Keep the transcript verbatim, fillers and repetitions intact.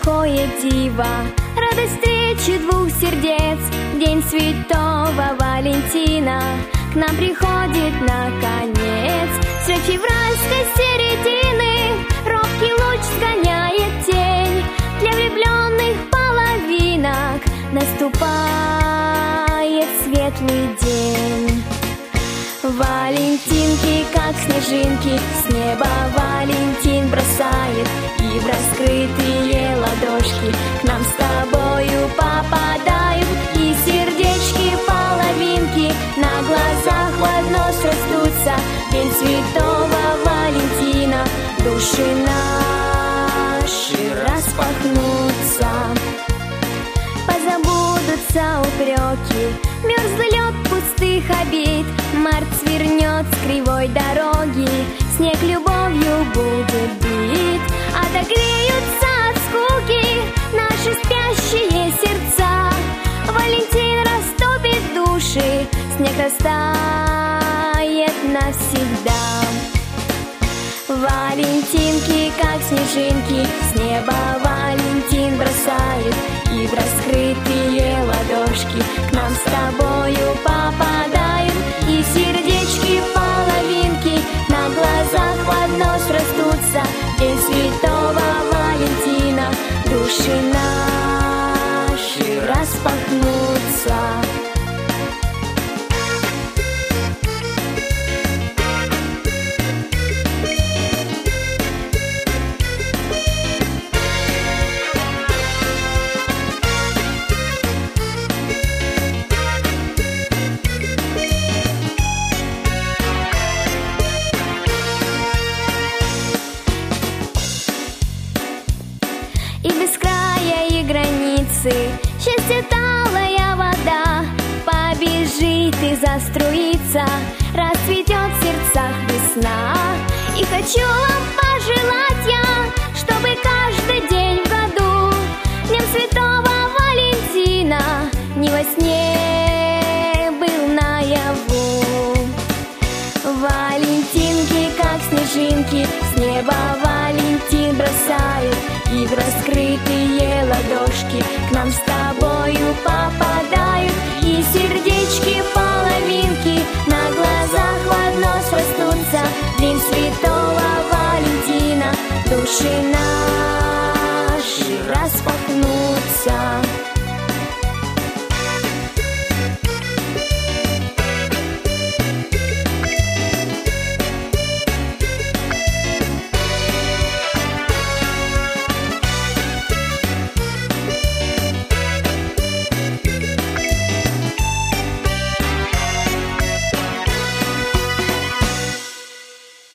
такое диво, радость встречи двух сердец. День святого Валентина к нам приходит наконец. С февральской середины робкий луч сгоняет тень. Для влюбленных половинок наступает светлый день. Валентинки, как снежинки, с неба Валентин бросает, и в раскрытые ладошки к нам с тобою попадают. И сердечки половинки на глазах в одно срастутся. День святого Валентина, души наши распахнутся. Позабудутся упреки, мерзлый лед пустых обид. Март свернет с кривой дороги, снег любовью будет бит. Отогреются от скуки наши спящие сердца. Валентин растопит души, снег растает навсегда. Валентинки, как снежинки, с неба Валентин бросает, и в раскрытые ладошки к нам с тобою попадают. И сердечки половинки на глазах в одно срастутся. День святого Валентина, души наши распахнутся. И без края, и границы счастье талая вода побежит и заструится, расцветет в сердцах весна. И хочу вам пожелать я, чтобы каждый день в году днем святого Валентина не во сне был наяву. Валентинки, как снежинки, с неба Валентин бросает, и в раскрытые ладошки к нам с тобою попадает.